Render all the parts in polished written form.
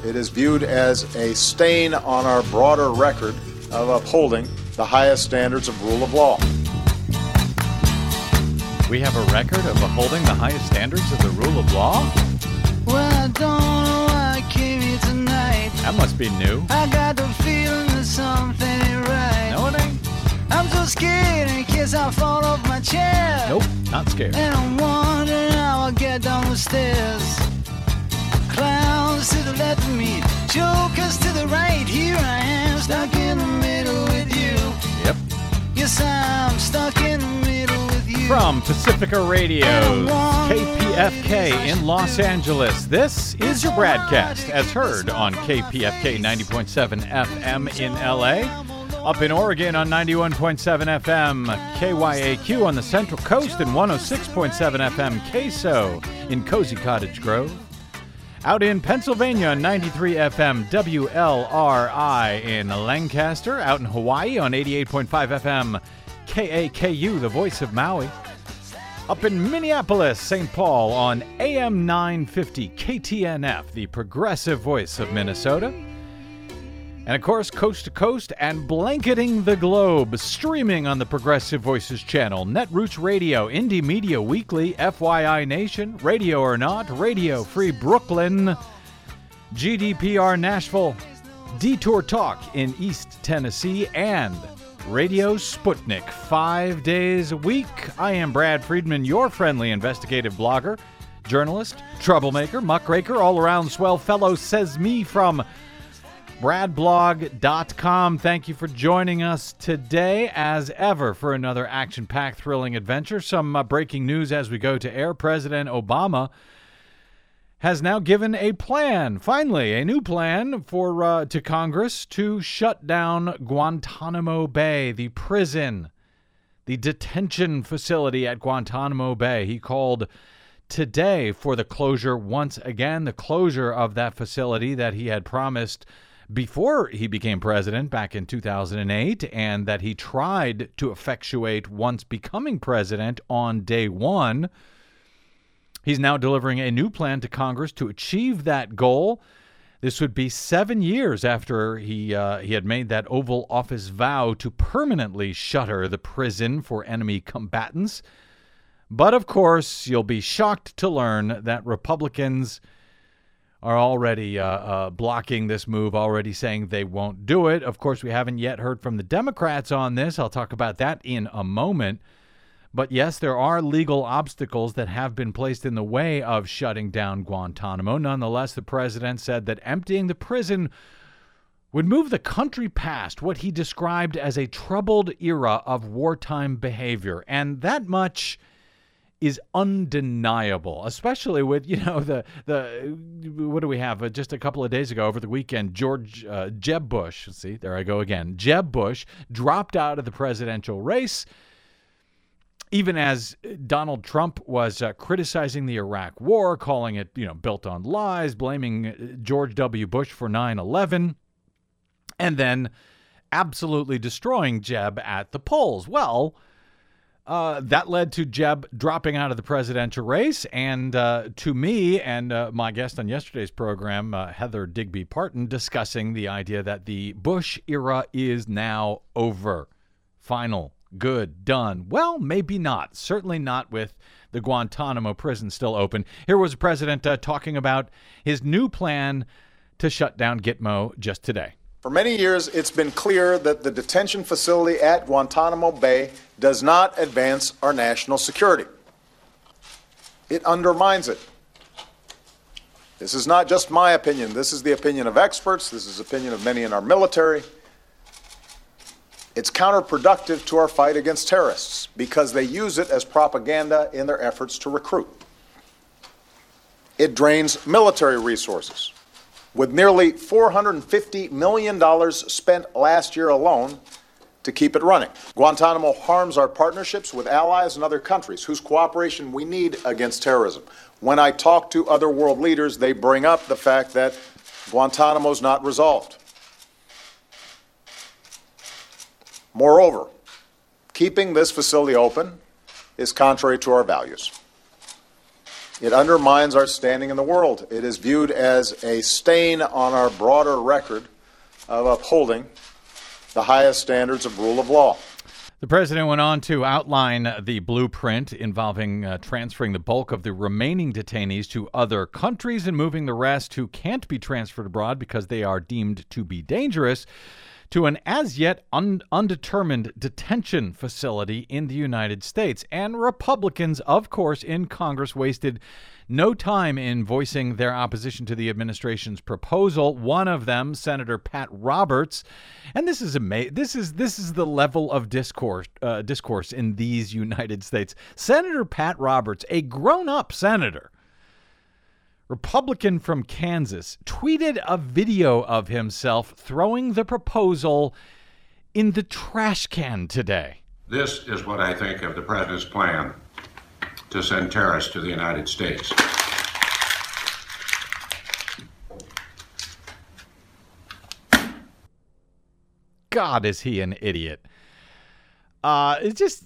It is viewed as a stain on our broader record of upholding the highest standards of rule of law. We have a record of upholding the highest standards of the rule of law? Well, I don't know why I came here tonight. That must be new. I got the feeling that something ain't right. No, it ain't. I'm so scared in case I fall off my chair. Nope, not scared. And I'm wondering how I'll get down the stairs. Clowns to the left of me, jokers to the right. Here I am, stuck in the middle with you. Yep. Yes, I'm stuck in the middle with you. From Pacifica Radio's KPFK in Los Angeles, this is your broadcast as heard on KPFK 90.7 FM in LA. Up in Oregon on 91.7 FM KYAQ on the Central Coast and 106.7 FM KSO in Cozy Cottage Grove. Out in Pennsylvania on 93 FM WLRI in Lancaster. Out in Hawaii on 88.5 FM KAKU, the voice of Maui. Up in Minneapolis, St. Paul on AM 950 KTNF, the progressive voice of Minnesota. And of course, coast to coast and blanketing the globe, streaming on the Progressive Voices channel, Netroots Radio, Indie Media Weekly, FYI Nation, Radio or Not, Radio Free Brooklyn, GDPR Nashville, Detour Talk in East Tennessee, and Radio Sputnik 5 days a week. I am Brad Friedman, your friendly investigative blogger, journalist, troublemaker, muckraker, all-around swell fellow, says me from bradblog.com. Thank you for joining us today, as ever, for another action-packed, thrilling adventure. Some breaking news as we go to air. President Obama has now given a plan, finally, a new plan for to Congress to shut down Guantanamo Bay, the prison, the detention facility at Guantanamo Bay. He called today for the closure, once again, the closure of that facility that he had promised before he became president back in 2008, and that he tried to effectuate once becoming president on day one. He's now delivering a new plan to Congress to achieve that goal. This would be 7 years after he had made that Oval Office vow to permanently shutter the prison for enemy combatants. But of course, you'll be shocked to learn that Republicans are already blocking this move, already saying they won't do it. Of course, we haven't yet heard from the Democrats on this. I'll talk about that in a moment. But yes, there are legal obstacles that have been placed in the way of shutting down Guantanamo. Nonetheless, the president said that emptying the prison would move the country past what he described as a troubled era of wartime behavior. And that much is undeniable, especially with, the what do we have? Just a couple of days ago, over the weekend, Jeb Bush, see, there I go again, Jeb Bush dropped out of the presidential race, even as Donald Trump was criticizing the Iraq War, calling it, built on lies, blaming George W. Bush for 9/11, and then absolutely destroying Jeb at the polls. Well, that led to Jeb dropping out of the presidential race, and to me and my guest on yesterday's program, Heather Digby Parton, discussing the idea that the Bush era is now over. Final, good, done. Well, maybe not. Certainly not with the Guantanamo prison still open. Here was the president talking about his new plan to shut down Gitmo just today. For many years, it's been clear that the detention facility at Guantanamo Bay does not advance our national security. It undermines it. This is not just my opinion. This is the opinion of experts. This is the opinion of many in our military. It's counterproductive to our fight against terrorists because they use it as propaganda in their efforts to recruit. It drains military resources, with nearly $450 million spent last year alone to keep it running. Guantanamo harms our partnerships with allies and other countries whose cooperation we need against terrorism. When I talk to other world leaders, they bring up the fact that Guantanamo is not resolved. Moreover, keeping this facility open is contrary to our values. It undermines our standing in the world. It is viewed as a stain on our broader record of upholding the highest standards of rule of law. The president went on to outline the blueprint involving transferring the bulk of the remaining detainees to other countries and moving the rest who can't be transferred abroad because they are deemed to be dangerous to an as yet undetermined detention facility in the United States. And Republicans, of course, in Congress wasted no time in voicing their opposition to the administration's proposal. One of them, Senator Pat Roberts, and this is amazing. This is the level of discourse in these United States. Senator Pat Roberts, a grown-up senator, Republican from Kansas, tweeted a video of himself throwing the proposal in the trash can today. This is what I think of the president's plan to send terrorists to the United States. God, is he an idiot? It's just,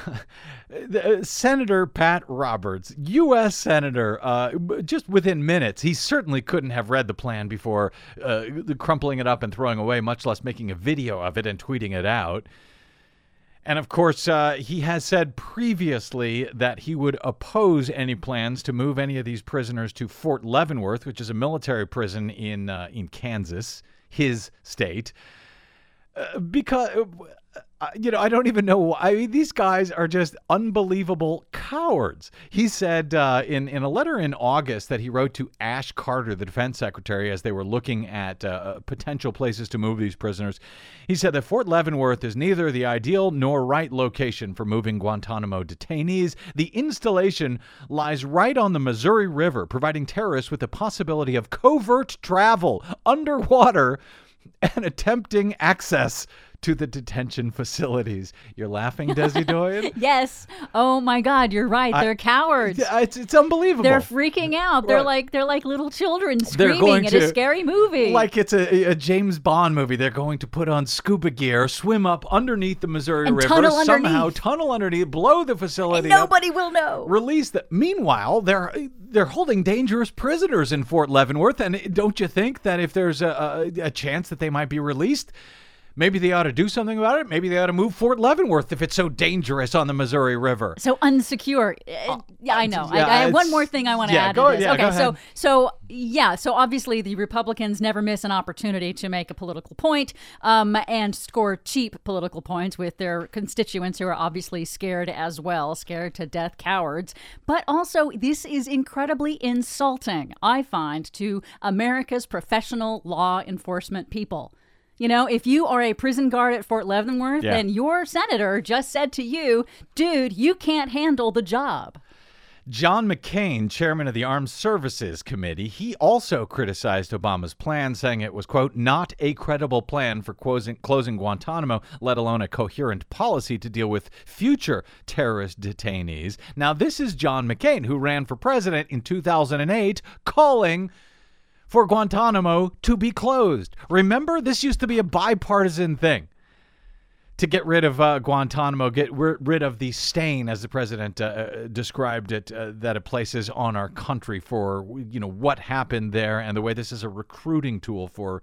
Senator Pat Roberts, U.S. Senator, just within minutes, he certainly couldn't have read the plan before crumpling it up and throwing away, much less making a video of it and tweeting it out. And, of course, he has said previously that he would oppose any plans to move any of these prisoners to Fort Leavenworth, which is a military prison in Kansas, his state, because... I don't even know why. I mean, these guys are just unbelievable cowards. He said in a letter in August that he wrote to Ash Carter, the defense secretary, as they were looking at potential places to move these prisoners, he said that Fort Leavenworth is neither the ideal nor right location for moving Guantanamo detainees. The installation lies right on the Missouri River, providing terrorists with the possibility of covert travel underwater and attempting access to the detention facilities. You're laughing, Desi Doyen? Yes. Oh my God, you're right. They're cowards. It's unbelievable. They're freaking out. They're like little children screaming at a scary movie. Like it's a James Bond movie. They're going to put on scuba gear, swim up underneath the Missouri River, somehow tunnel underneath, blow the facility and nobody will know. Release them. Meanwhile, they're holding dangerous prisoners in Fort Leavenworth, and don't you think that if there's a chance that they might be released, maybe they ought to do something about it? Maybe they ought to move Fort Leavenworth if it's so dangerous on the Missouri River. So unsecure. Yeah, I know. I have one more thing I want to add to this. Okay, so obviously the Republicans never miss an opportunity to make a political point and score cheap political points with their constituents who are obviously scared as well, scared to death cowards. But also, this is incredibly insulting, I find, to America's professional law enforcement people. If you are a prison guard at Fort Leavenworth and your senator just said to you, dude, you can't handle the job. John McCain, chairman of the Armed Services Committee, he also criticized Obama's plan, saying it was, quote, not a credible plan for closing Guantanamo, let alone a coherent policy to deal with future terrorist detainees. Now, this is John McCain, who ran for president in 2008, calling for Guantanamo to be closed. Remember, this used to be a bipartisan thing to get rid of Guantanamo, get rid of the stain, as the president described it, that it places on our country for, what happened there and the way this is a recruiting tool for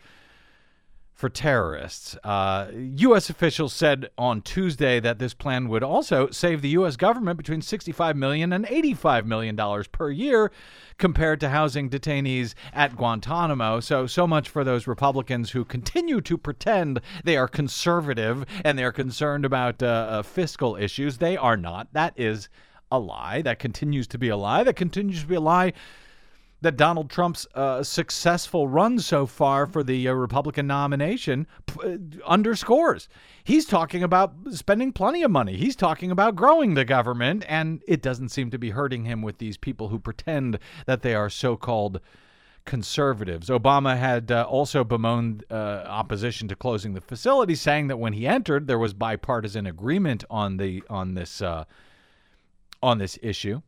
terrorists. U.S. officials said on Tuesday that this plan would also save the U.S. government between $65 million and $85 million per year compared to housing detainees at Guantanamo. So much for those Republicans who continue to pretend they are conservative and they're concerned about fiscal issues. They are not. That is a lie. That continues to be a lie. That continues to be a lie that Donald Trump's successful run so far for the Republican nomination underscores. He's talking about spending plenty of money. He's talking about growing the government, and it doesn't seem to be hurting him with these people who pretend that they are so-called conservatives. Obama had also bemoaned opposition to closing the facility, saying that when he entered, there was bipartisan agreement on this issue.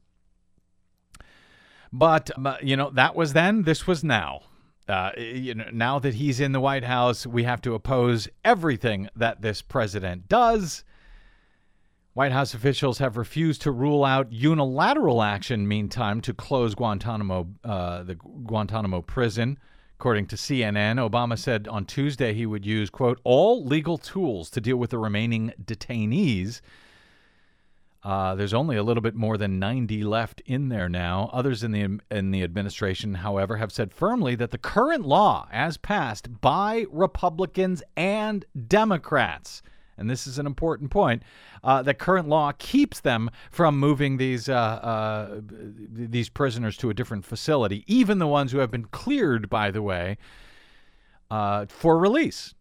But, that was then, this was now. Now that he's in the White House, we have to oppose everything that this president does. White House officials have refused to rule out unilateral action, meantime, to close Guantanamo, the Guantanamo prison. According to CNN, Obama said on Tuesday he would use, quote, all legal tools to deal with the remaining detainees. There's only a little bit more than 90 left in there now. Others in the administration, however, have said firmly that the current law, as passed by Republicans and Democrats, and this is an important point, that current law keeps them from moving these prisoners to a different facility, even the ones who have been cleared, by the way, for release.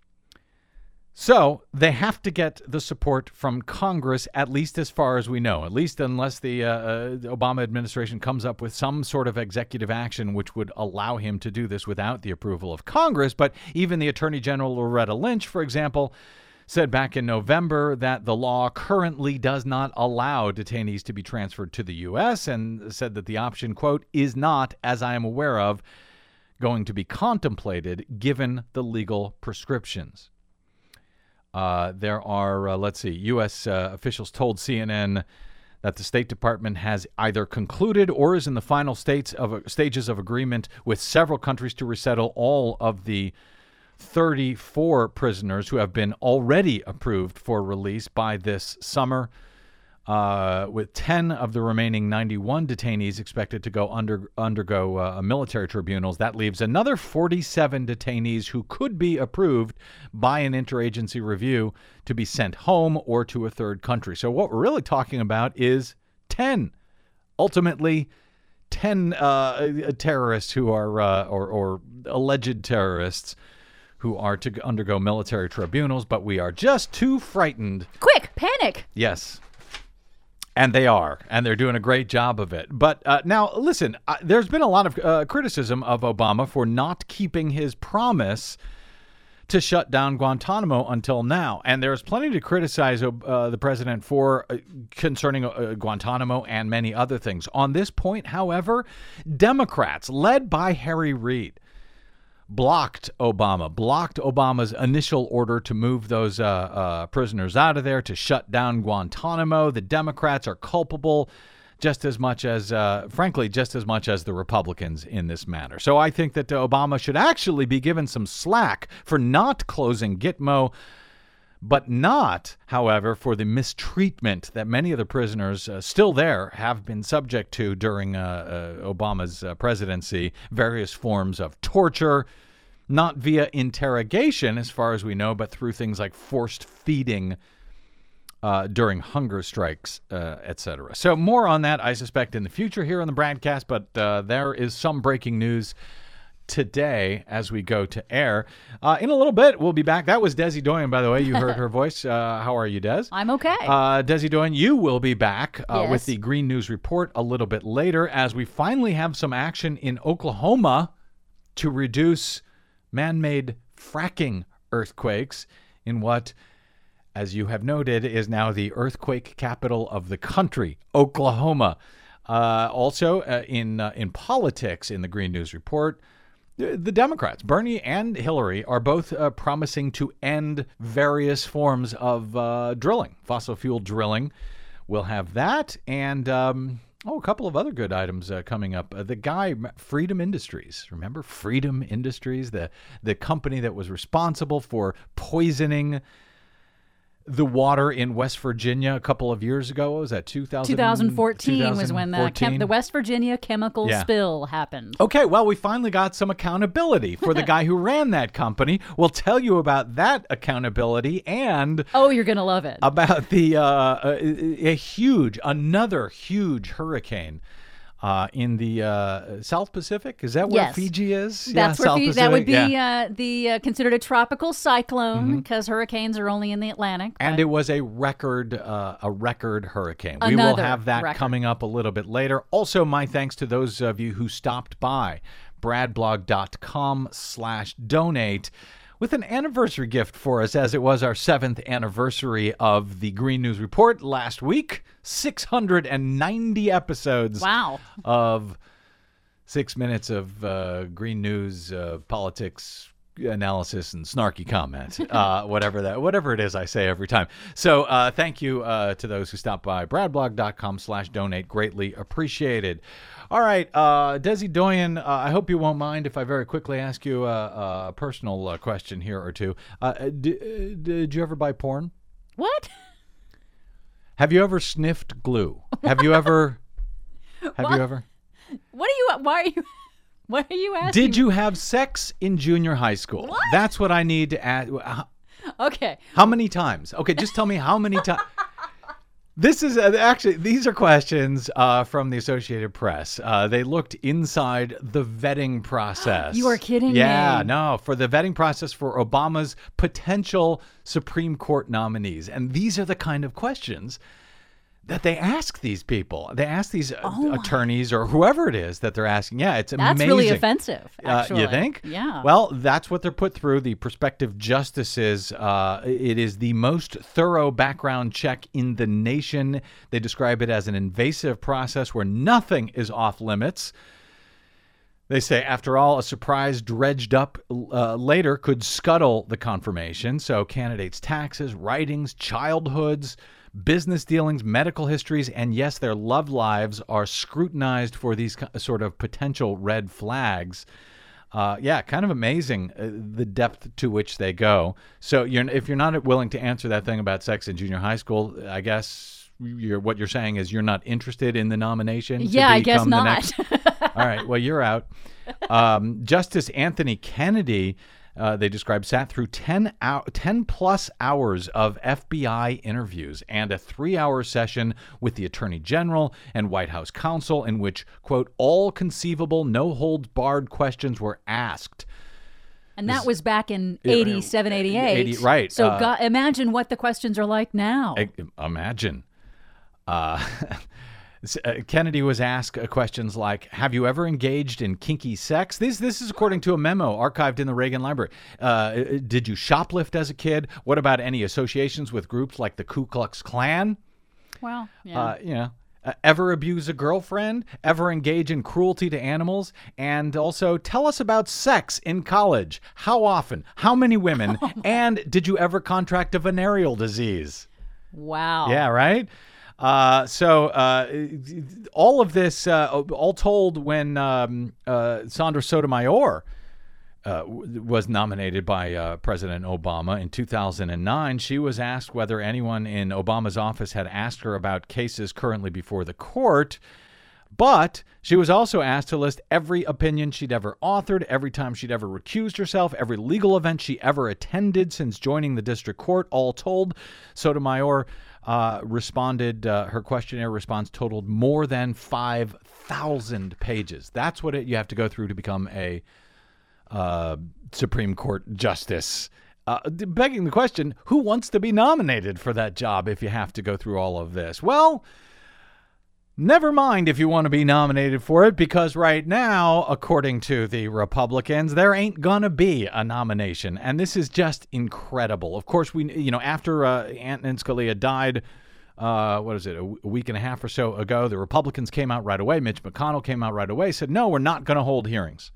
So they have to get the support from Congress, at least as far as we know, at least unless the Obama administration comes up with some sort of executive action which would allow him to do this without the approval of Congress. But even the Attorney General Loretta Lynch, for example, said back in November that the law currently does not allow detainees to be transferred to the U.S. and said that the option, quote, is not, as I am aware of, going to be contemplated given the legal prescriptions. There are, U.S. Officials told CNN that the State Department has either concluded or is in the final stages of agreement with several countries to resettle all of the 34 prisoners who have been already approved for release by this summer, with 10 of the remaining 91 detainees expected to go undergo military tribunals. That leaves another 47 detainees who could be approved by an interagency review to be sent home or to a third country. So what we're really talking about is 10, ultimately 10 terrorists who are, or alleged terrorists who are to undergo military tribunals, but we are just too frightened. Quick, panic. Yes. And they are, and they're doing a great job of it. But now, listen, there's been a lot of criticism of Obama for not keeping his promise to shut down Guantanamo until now. And there's plenty to criticize the president for concerning Guantanamo and many other things. On this point, however, Democrats, led by Harry Reid, blocked Obama's initial order to move those prisoners out of there, to shut down Guantanamo. The Democrats are culpable just as much as the Republicans in this matter. So I think that Obama should actually be given some slack for not closing Gitmo, but not, however, for the mistreatment that many of the prisoners still there have been subject to during Obama's presidency, various forms of torture, not via interrogation, as far as we know, but through things like forced feeding during hunger strikes, etc. So more on that, I suspect, in the future here on the broadcast, but there is some breaking news today as we go to air. In a little bit, we'll be back. That was Desi Doyen, by the way. You heard her voice. How are you, Des? I'm okay. Desi Doyen, you will be back Yes. with the Green News Report a little bit later as we finally have some action in Oklahoma to reduce man-made fracking earthquakes in what, as you have noted, is now the earthquake capital of the country, Oklahoma. Also, in politics, in the Green News Report, the Democrats, Bernie and Hillary, are both promising to end various forms of drilling, fossil fuel drilling. We'll have that and a couple of other good items coming up. The guy, Freedom Industries. Remember Freedom Industries, the company that was responsible for poisoning the water in West Virginia a couple of years ago? What was that, 2014 was when the West Virginia chemical spill happened. Okay, well, we finally got some accountability for the guy who ran that company. We'll tell you about that accountability and... Oh, you're going to love it. About the another huge hurricane in the South Pacific. Is that where Yes. Fiji is? That's South where that would be Pacific? considered a tropical cyclone because hurricanes are only in the Atlantic. And but- it was a record hurricane. We will Another have that record. coming up a little bit later. Also, my thanks to those of you who stopped by bradblog.com/donate with an anniversary gift for us, as it was our 7th anniversary of the Green News Report last week. 690 episodes Wow. of 6 minutes of green news, politics, analysis and snarky comment, whatever it is I say every time. So thank you to those who stopped by. bradblog.com/donate. Greatly appreciated. All right, Desi Doyen, I hope you won't mind if I very quickly ask you a personal question here or two. Did you ever buy porn? What? Have you ever sniffed glue? Have you ever? Have you ever? What are you asking? Did you have sex in junior high school? What? That's what I need to ask. Okay. How many times? Okay, just tell me how many times. This is actually, these are questions from the Associated Press. They looked inside the vetting process. You are kidding me. Yeah, no, for the vetting process for Obama's potential Supreme Court nominees. And these are the kind of questions that they ask these people. They ask these attorneys or whoever it is that they're asking. Yeah, it's amazing. That's really offensive, actually. You think? Yeah. Well, that's what they're put through. The prospective justices, it is the most thorough background check in the nation. They describe it as an invasive process where nothing is off limits. They say, after all, a surprise dredged up later could scuttle the confirmation. So candidates' taxes, writings, childhoods, business dealings, medical histories, and yes, their love lives are scrutinized for these sort of potential red flags. Yeah, kind of amazing the depth to which they go. So if you're not willing to answer that thing about sex in junior high school, I guess what you're saying is you're not interested in the nomination? Yeah, I guess not. All right, well, you're out. Justice Anthony Kennedy, they described, sat through 10 plus hours of FBI interviews and a 3-hour session with the Attorney General and White House counsel in which, quote, all conceivable, no-holds-barred questions were asked. And that was back in 87, 88. Right. So imagine what the questions are like now. Imagine. Kennedy was asked questions like, have you ever engaged in kinky sex? This is according to a memo archived in the Reagan Library. Did you shoplift as a kid? What about any associations with groups like the Ku Klux Klan? Well, yeah. Ever abuse a girlfriend? Ever engage in cruelty to animals? And also, tell us about sex in college. How often? How many women? And did you ever contract a venereal disease? Wow. Yeah, right? So all of this, all told, when Sandra Sotomayor was nominated by President Obama in 2009, she was asked whether anyone in Obama's office had asked her about cases currently before the court. But she was also asked to list every opinion she'd ever authored, every time she'd ever recused herself, every legal event she ever attended since joining the district court. All told, Sotomayor responded, her questionnaire response totaled more than 5,000 pages. That's what you have to go through to become a Supreme Court justice. Begging the question, who wants to be nominated for that job if you have to go through all of this? Well, never mind if you want to be nominated for it, because right now, according to the Republicans, there ain't gonna be a nomination, and this is just incredible. Of course, after Antonin Scalia died, a week and a half or so ago, the Republicans came out right away. Mitch McConnell came out right away, said, no, we're not going to hold hearings.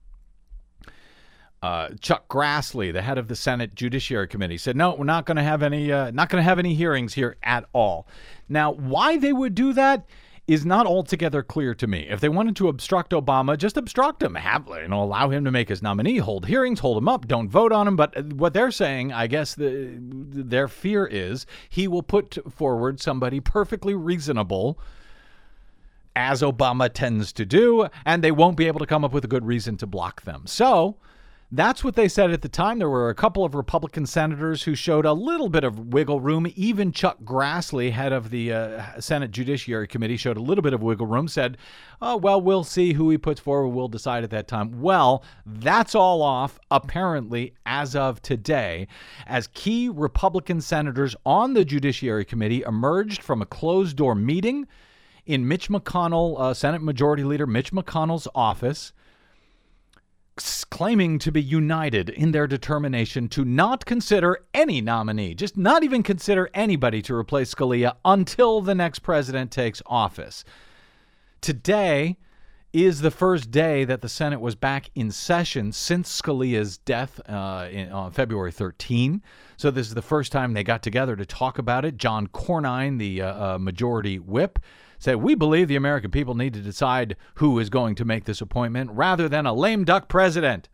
Chuck Grassley, the head of the Senate Judiciary Committee, said, no, we're not going to have any hearings here at all. Now, why they would do that is not altogether clear to me. If they wanted to obstruct Obama, just obstruct him. Allow him to make his nominee, hold hearings, hold him up, don't vote on him. But what they're saying, I guess their fear is he will put forward somebody perfectly reasonable, as Obama tends to do, and they won't be able to come up with a good reason to block them. So that's what they said at the time. There were a couple of Republican senators who showed a little bit of wiggle room. Even Chuck Grassley, head of the Senate Judiciary Committee, showed a little bit of wiggle room, said, oh, well, we'll see who he puts forward. We'll decide at that time. Well, that's all off, apparently, as of today, as key Republican senators on the Judiciary Committee emerged from a closed-door meeting in Mitch McConnell, Senate Majority Leader Mitch McConnell's office, claiming to be united in their determination to not consider any nominee, just not even consider anybody to replace Scalia until the next president takes office. Today is the first day that the Senate was back in session since Scalia's death on February 13. So this is the first time they got together to talk about it. John Cornyn, the majority whip, said, "We believe the American people need to decide who is going to make this appointment rather than a lame duck president."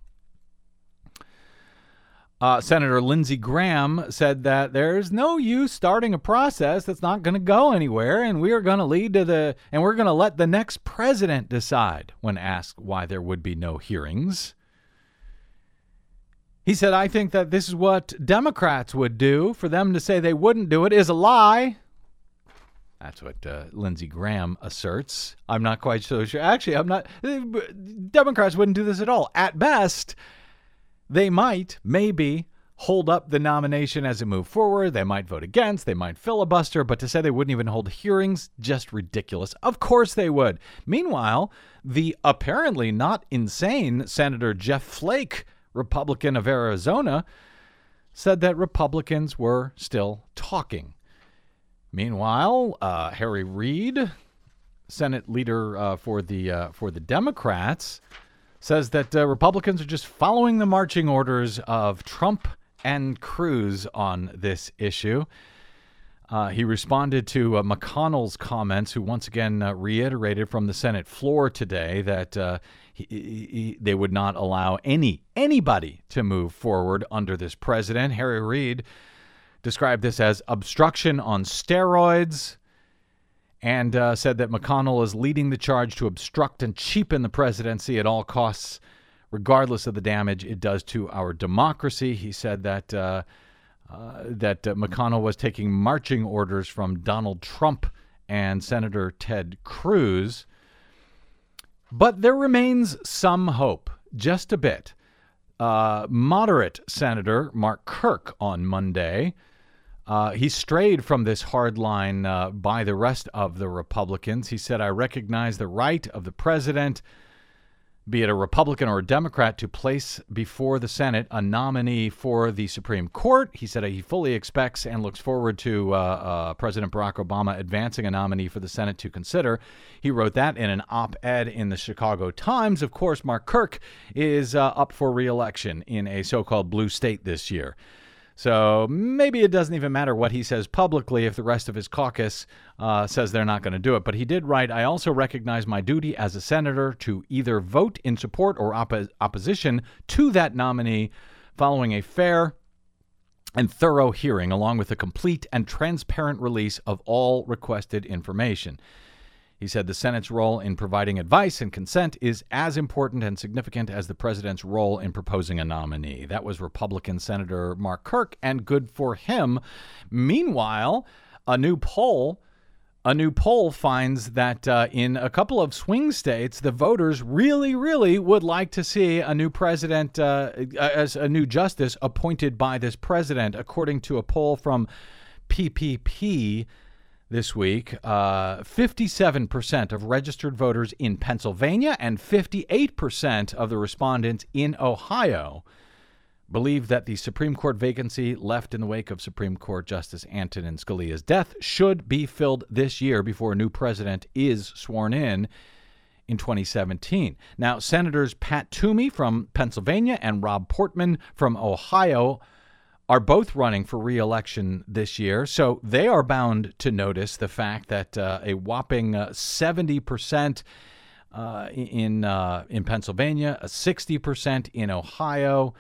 Senator Lindsey Graham said that there's no use starting a process that's not going to go anywhere, and we're going to we're going to let the next president decide. When asked why there would be no hearings, he said, "I think that this is what Democrats would do. For them to say they wouldn't do it is a lie." That's what Lindsey Graham asserts. I'm not quite so sure. Actually, I'm not. Democrats wouldn't do this at all. At best, they might, maybe, hold up the nomination as it moved forward. They might vote against. They might filibuster. But to say they wouldn't even hold hearings, just ridiculous. Of course they would. Meanwhile, the apparently not insane Senator Jeff Flake, Republican of Arizona, said that Republicans were still talking. Meanwhile, Harry Reid, Senate leader for the Democrats, says that Republicans are just following the marching orders of Trump and Cruz on this issue. He responded to McConnell's comments, who once again reiterated from the Senate floor today that they would not allow anybody to move forward under this president. Harry Reid described this as obstruction on steroids, and said that McConnell is leading the charge to obstruct and cheapen the presidency at all costs, regardless of the damage it does to our democracy. He said that McConnell was taking marching orders from Donald Trump and Senator Ted Cruz. But there remains some hope, just a bit. Moderate Senator Mark Kirk on Monday, he strayed from this hard line by the rest of the Republicans. He said, "I recognize the right of the president, be it a Republican or a Democrat, to place before the Senate a nominee for the Supreme Court." He said he fully expects and looks forward to President Barack Obama advancing a nominee for the Senate to consider. He wrote that in an op-ed in the Chicago Times. Of course, Mark Kirk is up for re-election in a so-called blue state this year. So maybe it doesn't even matter what he says publicly if the rest of his caucus says they're not going to do it. But he did write, "I also recognize my duty as a senator to either vote in support or opposition to that nominee following a fair and thorough hearing, along with a complete and transparent release of all requested information." He said the Senate's role in providing advice and consent is as important and significant as the president's role in proposing a nominee. That was Republican Senator Mark Kirk, and good for him. Meanwhile, a new poll finds that in a couple of swing states, the voters really would like to see a new president, as a new justice appointed by this president. According to a poll from PPP this week, 57% of registered voters in Pennsylvania and 58% of the respondents in Ohio believe that the Supreme Court vacancy left in the wake of Supreme Court Justice Antonin Scalia's death should be filled this year before a new president is sworn in 2017. Now, Senators Pat Toomey from Pennsylvania and Rob Portman from Ohio are both running for re-election this year, so they are bound to notice the fact that a whopping 70% in Pennsylvania, 60% in Ohio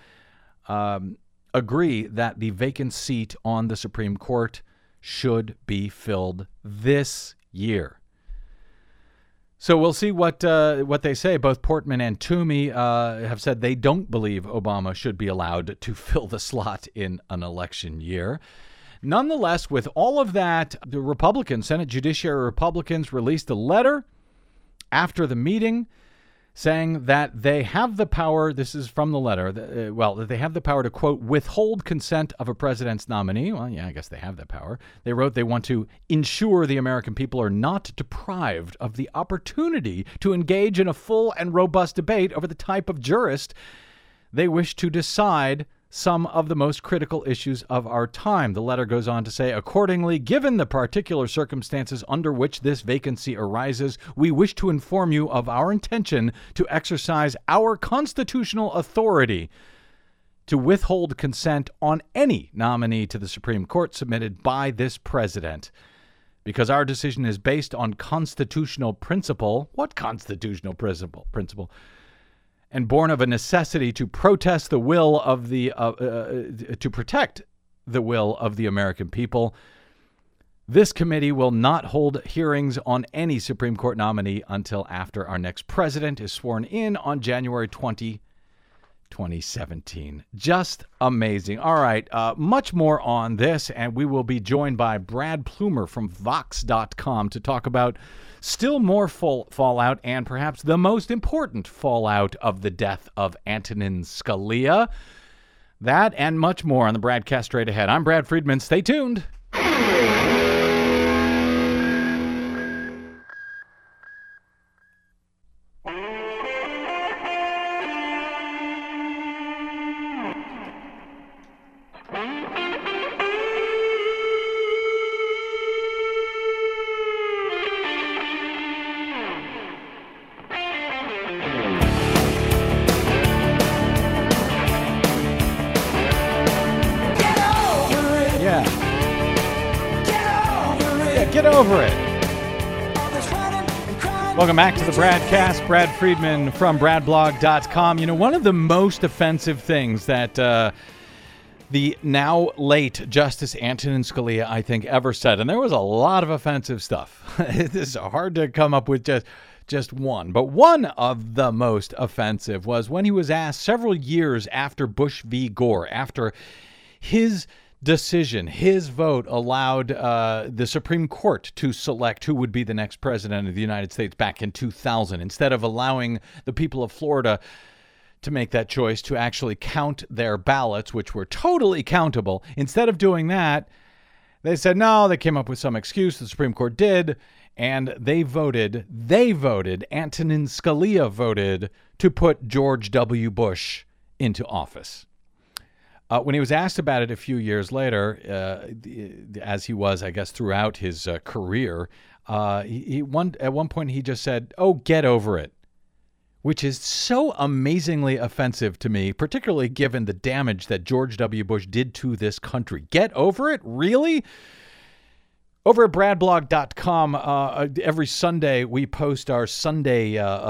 agree that the vacant seat on the Supreme Court should be filled this year. So we'll see what they say. Both Portman and Toomey have said they don't believe Obama should be allowed to fill the slot in an election year. Nonetheless, with all of that, the Republicans, Senate Judiciary Republicans, released a letter after the meeting saying that they have the power, this is from the letter, that they have the power to, quote, withhold consent of a president's nominee. Well, yeah, I guess they have that power. They wrote they want to ensure the American people are not deprived of the opportunity to engage in a full and robust debate over the type of jurist they wish to decide some of the most critical issues of our time. The letter goes on to say, accordingly, given the particular circumstances under which this vacancy arises, we wish to inform you of our intention to exercise our constitutional authority to withhold consent on any nominee to the Supreme Court submitted by this president. Because our decision is based on constitutional principle. What constitutional principle? And born of a necessity to protest the will of to protect the will of the American people. This committee will not hold hearings on any Supreme Court nominee until after our next president is sworn in on January 2017. Just amazing. All right, much more on this, and we will be joined by Brad Plumer from Vox.com to talk about still more fallout and perhaps the most important fallout of the death of Antonin Scalia. That and much more on the Bradcast straight ahead. I'm Brad Friedman. Stay tuned. Get over it. Welcome back to the Bradcast. Brad Friedman from BradBlog.com. You know, one of the most offensive things that the now late Justice Antonin Scalia, I think, ever said, and there was a lot of offensive stuff. It is hard to come up with just one. But one of the most offensive was when he was asked several years after Bush v. Gore, after his decision, his vote allowed the Supreme Court to select who would be the next president of the United States back in 2000, instead of allowing the people of Florida to make that choice to actually count their ballots, which were totally countable. Instead of doing that, they said no, they came up with some excuse, the Supreme Court did, and they voted, Antonin Scalia voted to put George W. Bush into office. When he was asked about it a few years later, as he was, I guess, throughout his career, at one point he just said, "Oh, get over it," which is so amazingly offensive to me, particularly given the damage that George W. Bush did to this country. Get over it? Really? Over at BradBlog.com, every Sunday we post our Sunday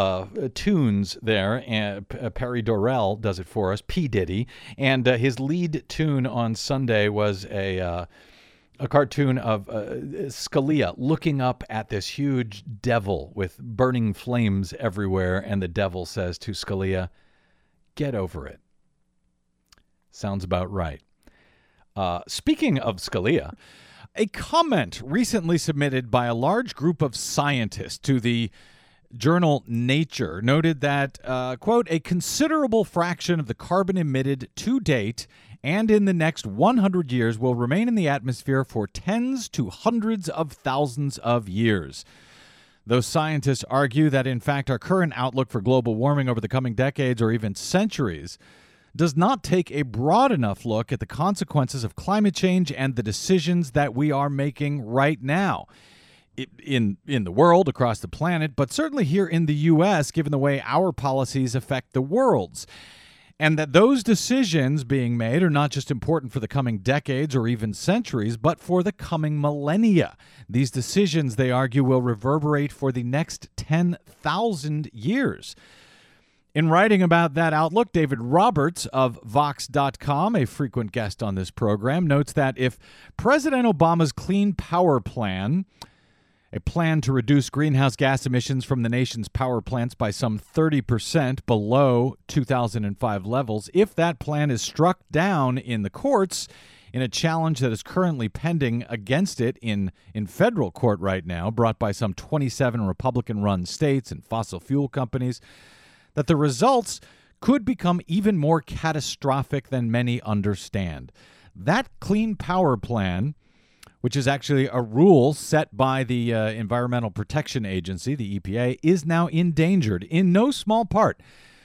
tunes there, and Perry Dorrell does it for us, P. Diddy, and his lead tune on Sunday was a cartoon of Scalia looking up at this huge devil with burning flames everywhere, and the devil says to Scalia, "Get over it." Sounds about right. Speaking of Scalia, a comment recently submitted by a large group of scientists to the journal Nature noted that, quote, a considerable fraction of the carbon emitted to date and in the next 100 years will remain in the atmosphere for tens to hundreds of thousands of years. Those scientists argue that, in fact, our current outlook for global warming over the coming decades or even centuries does not take a broad enough look at the consequences of climate change and the decisions that we are making right now in the world, across the planet, but certainly here in the U.S., given the way our policies affect the world's. And that those decisions being made are not just important for the coming decades or even centuries, but for the coming millennia. These decisions, they argue, will reverberate for the next 10,000 years. In writing about that outlook, David Roberts of Vox.com, a frequent guest on this program, notes that if President Obama's Clean Power Plan, a plan to reduce greenhouse gas emissions from the nation's power plants by some 30% below 2005 levels, if that plan is struck down in the courts in a challenge that is currently pending against it in federal court right now, brought by some 27 Republican-run states and fossil fuel companies, that the results could become even more catastrophic than many understand. That Clean Power Plan, which is actually a rule set by the Environmental Protection Agency, the EPA, is now endangered in no small part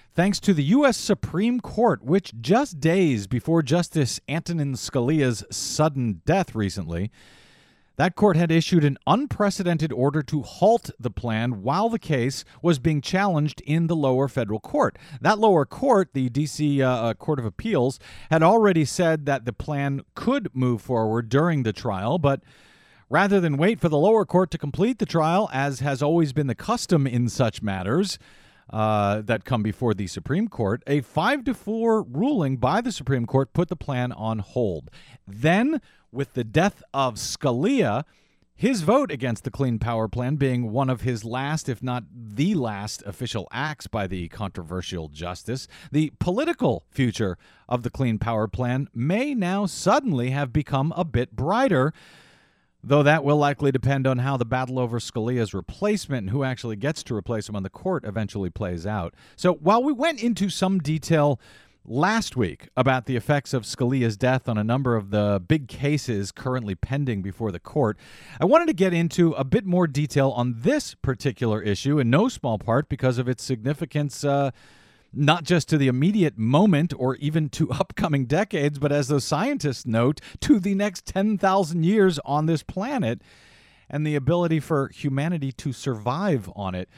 thanks to the U.S. Supreme Court, which just days before Justice Antonin Scalia's sudden death recently, that court had issued an unprecedented order to halt the plan while the case was being challenged in the lower federal court. That lower court, the D.C. Court of Appeals, had already said that the plan could move forward during the trial, but rather than wait for the lower court to complete the trial, as has always been the custom in such matters that come before the Supreme Court, a 5-4 ruling by the Supreme Court put the plan on hold. Then, with the death of Scalia, his vote against the Clean Power Plan being one of his last, if not the last, official acts by the controversial justice, the political future of the Clean Power Plan may now suddenly have become a bit brighter, though that will likely depend on how the battle over Scalia's replacement and who actually gets to replace him on the court eventually plays out. So while we went into some detail last week about the effects of Scalia's death on a number of the big cases currently pending before the court, I wanted to get into a bit more detail on this particular issue, in no small part because of its significance not just to the immediate moment or even to upcoming decades, but as those scientists note, to the next 10,000 years on this planet and the ability for humanity to survive on it.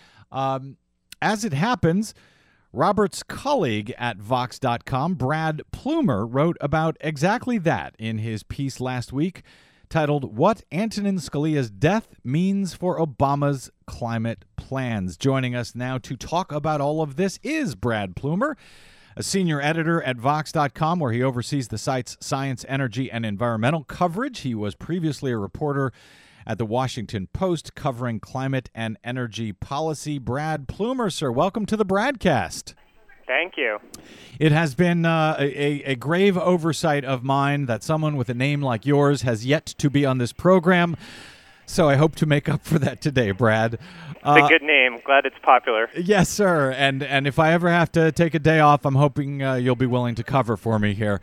As it happens, Robert's colleague at Vox.com, Brad Plumer, wrote about exactly that in his piece last week titled What Antonin Scalia's Death Means for Obama's Climate Plans. Joining us now to talk about all of this is Brad Plumer, a senior editor at Vox.com, where he oversees the site's science, energy, and environmental coverage. He was previously a reporter at the Washington Post covering climate and energy policy. Brad Plumer, sir, welcome to the Bradcast. Thank you. It has been a grave oversight of mine that someone with a name like yours has yet to be on this program, so I hope to make up for that today, Brad. It's a good name. Glad it's popular. Yes, sir. And if I ever have to take a day off, I'm hoping you'll be willing to cover for me here.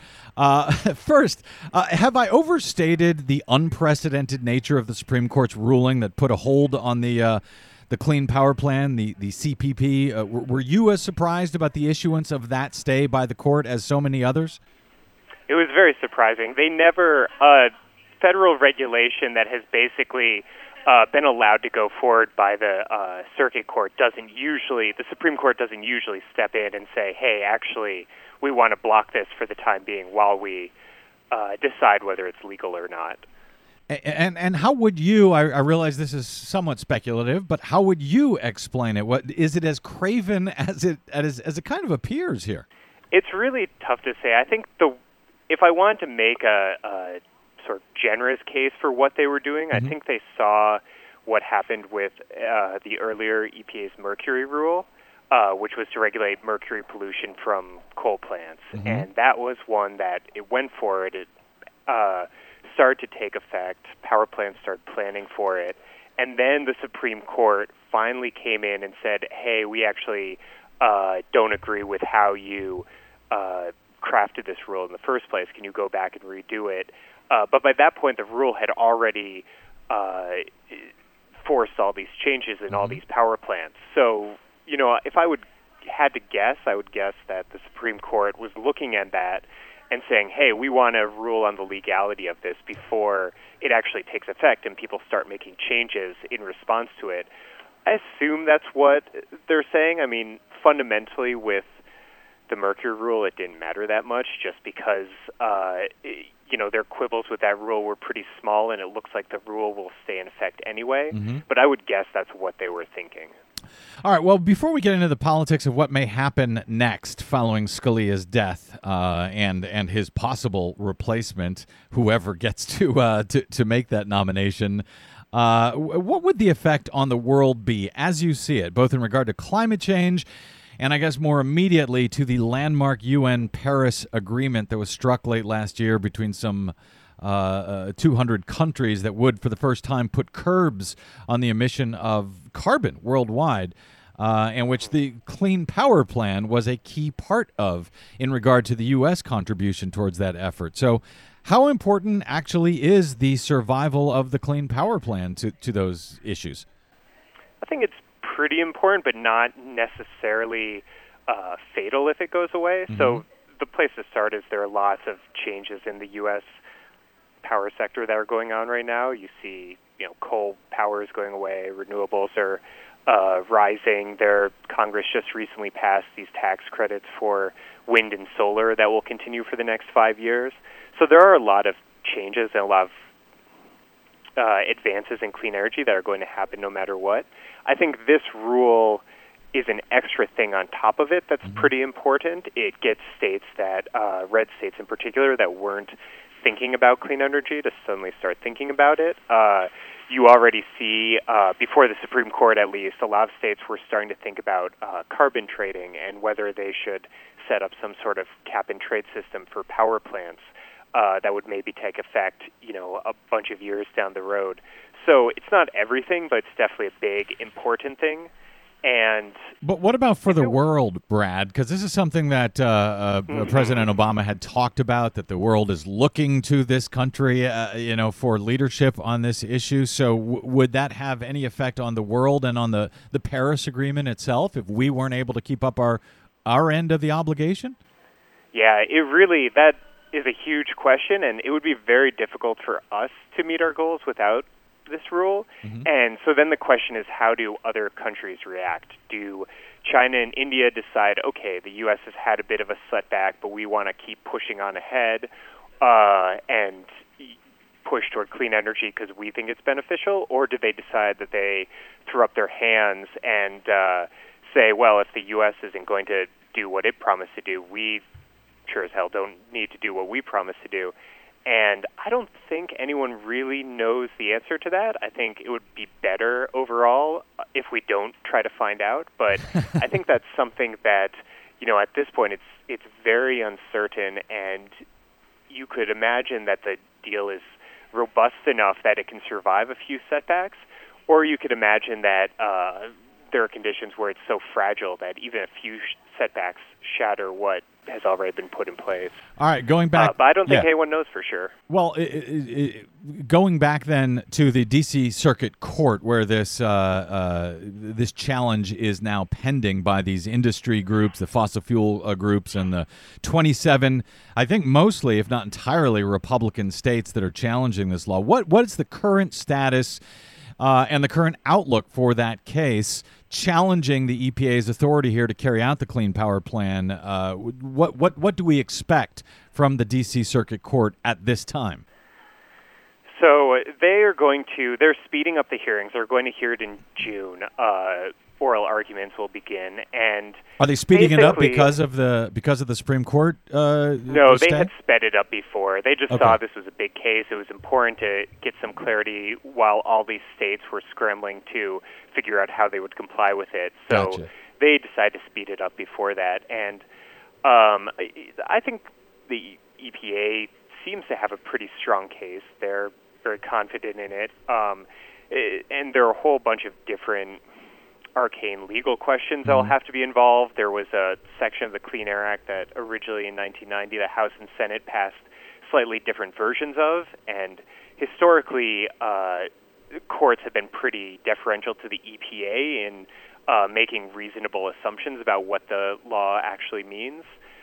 First, have I overstated the unprecedented nature of the Supreme Court's ruling that put a hold on the Clean Power Plan, the CPP? Were you as surprised about the issuance of that stay by the court as so many others? It was very surprising. They never, federal regulation that has basically been allowed to go forward by the circuit court the Supreme Court doesn't usually step in and say, hey, actually, we want to block this for the time being while we decide whether it's legal or not. And how would you, I realize this is somewhat speculative, but how would you explain it? What is it as craven as it kind of appears here? It's really tough to say. I think if I wanted to make a sort of generous case for what they were doing, I think they saw what happened with the earlier EPA's mercury rule, which was to regulate mercury pollution from coal plants. And that was one that it went for it. It started to take effect. Power plants started planning for it. And then the Supreme Court finally came in and said, hey, we actually don't agree with how you crafted this rule in the first place. Can you go back and redo it? But by that point, the rule had already forced all these changes in all these power plants. So, if I had to guess, I would guess that the Supreme Court was looking at that and saying, hey, we want to rule on the legality of this before it actually takes effect and people start making changes in response to it. I assume that's what they're saying. I mean, fundamentally with the mercury rule, it didn't matter that much just because, their quibbles with that rule were pretty small and it looks like the rule will stay in effect anyway. But I would guess that's what they were thinking. All right. Well, before we get into the politics of what may happen next following Scalia's death and his possible replacement, whoever gets to make that nomination, what would the effect on the world be as you see it, both in regard to climate change and I guess more immediately to the landmark UN Paris Agreement that was struck late last year between some 200 countries that would, for the first time, put curbs on the emission of carbon worldwide, and which the Clean Power Plan was a key part of in regard to the U.S. contribution towards that effort. So how important actually is the survival of the Clean Power Plan to those issues? I think it's pretty important, but not necessarily fatal if it goes away. So the place to start is there are lots of changes in the U.S. power sector that are going on right now. You see, coal power is going away, renewables are rising. Congress just recently passed these tax credits for wind and solar that will continue for the next 5 years. So there are a lot of changes and a lot of advances in clean energy that are going to happen no matter what. I think this rule is an extra thing on top of it that's pretty important. It gets states that, red states in particular, that weren't thinking about clean energy to suddenly start thinking about it. You already see, before the Supreme Court at least, a lot of states were starting to think about carbon trading and whether they should set up some sort of cap-and-trade system for power plants that would maybe take effect, a bunch of years down the road. So it's not everything, but it's definitely a big, important thing. But what about for the world, Brad? Because this is something that President Obama had talked about, that the world is looking to this country, for leadership on this issue. So would that have any effect on the world and on the Paris Agreement itself if we weren't able to keep up our end of the obligation? Yeah, that is a huge question, and it would be very difficult for us to meet our goals without this rule. And so then the question is, how do other countries react? Do China and India decide, okay, the U.S. has had a bit of a setback, but we want to keep pushing on ahead and push toward clean energy because we think it's beneficial? Or do they decide that they throw up their hands and say, well, if the U.S. isn't going to do what it promised to do, we sure as hell don't need to do what we promised to do? And I don't think anyone really knows the answer to that. I think it would be better overall if we don't try to find out. But I think that's something that, at this point it's very uncertain, and you could imagine that the deal is robust enough that it can survive a few setbacks, or you could imagine that there are conditions where it's so fragile that even a few setbacks shatter what has already been put in place. All right, going back... but I don't think anyone knows for sure. Well, going back then to the D.C. Circuit Court, where this challenge is now pending by these industry groups, the fossil fuel groups, and the 27, I think mostly, if not entirely, Republican states that are challenging this law. What is the current status and the current outlook for that case, challenging the EPA's authority here to carry out the Clean Power Plan? What do we expect from the D.C. Circuit Court at this time? So they're speeding up the hearings. They're going to hear it in June. Oral arguments will begin, and are they speeding it up because of the Supreme Court? No, they had sped it up before. They just saw this was a big case. It was important to get some clarity while all these states were scrambling to figure out how they would comply with it. So they decided to speed it up before that, and I think the EPA seems to have a pretty strong case. They're very confident in it, and there are a whole bunch of different arcane legal questions that will have to be involved. There was a section of the Clean Air Act that originally in 1990 the House and Senate passed slightly different versions of, and historically courts have been pretty deferential to the EPA in making reasonable assumptions about what the law actually means.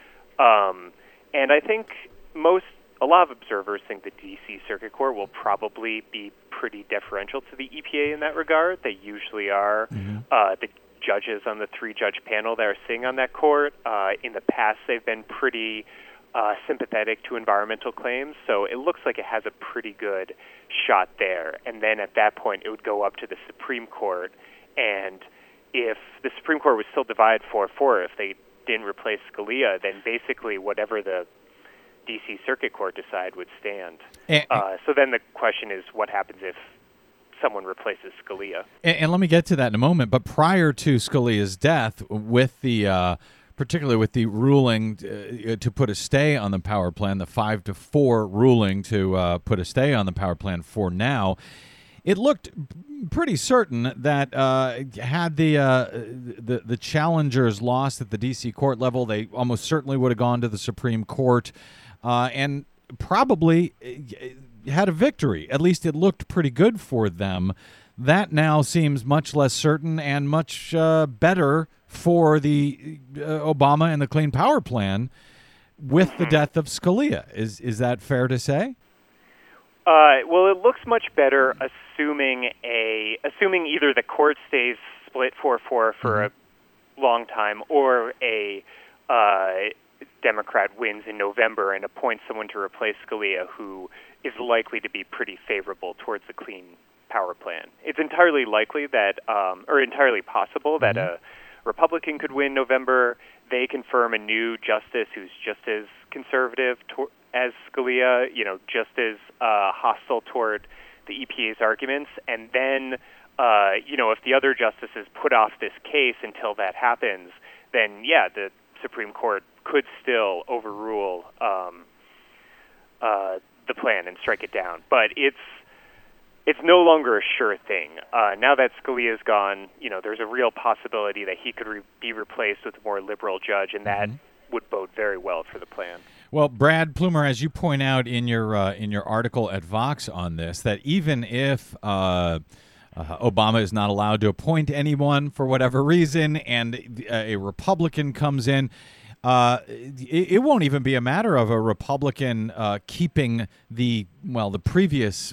And I think a lot of observers think the D.C. Circuit Court will probably be pretty deferential to the EPA in that regard. They usually are. The judges on the 3-judge panel that are sitting on that court, in the past they've been pretty sympathetic to environmental claims, so it looks like it has a pretty good shot there. And then at that point it would go up to the Supreme Court, and if the Supreme Court was still divided 4-4, if they didn't replace Scalia, then basically whatever the D.C. Circuit Court decide would stand. So then the question is, what happens if someone replaces Scalia? And let me get to that in a moment, but prior to Scalia's death, with the particularly with the ruling to put a stay on the power plan, the 5-4 ruling to put a stay on the power plan for now, it looked pretty certain that had the challengers lost at the D.C. court level, they almost certainly would have gone to the Supreme Court and probably had a victory. At least it looked pretty good for them. that now seems much less certain and much better for the Obama and the Clean Power Plan with the death of Scalia. Is that fair to say? Well, it looks much better assuming either the court stays split 4-4 for a long time, or a Democrat wins in November and appoints someone to replace Scalia who is likely to be pretty favorable towards the Clean Power Plan. It's entirely likely that, or entirely possible that a Republican could win November. They confirm a new justice who's just as conservative as Scalia, just as hostile toward the EPA's arguments. And then, if the other justices put off this case until that happens, then, the Supreme Court could still overrule the plan and strike it down. But it's no longer a sure thing. Now that Scalia's gone, there's a real possibility that he could be replaced with a more liberal judge, and that would bode very well for the plan. Well, Brad Plumer, as you point out in your article at Vox on this, that even if Obama is not allowed to appoint anyone for whatever reason, and a Republican comes in, it won't even be a matter of a Republican keeping the previous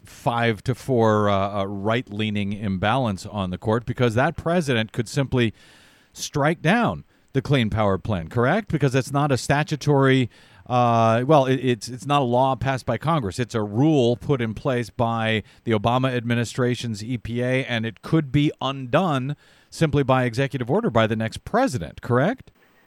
5-4 right-leaning imbalance on the court, because that president could simply strike down the Clean Power Plan, correct? Because it's not a statutory, it's not a law passed by Congress. It's a rule put in place by the Obama administration's EPA, and it could be undone simply by executive order by the next president, correct?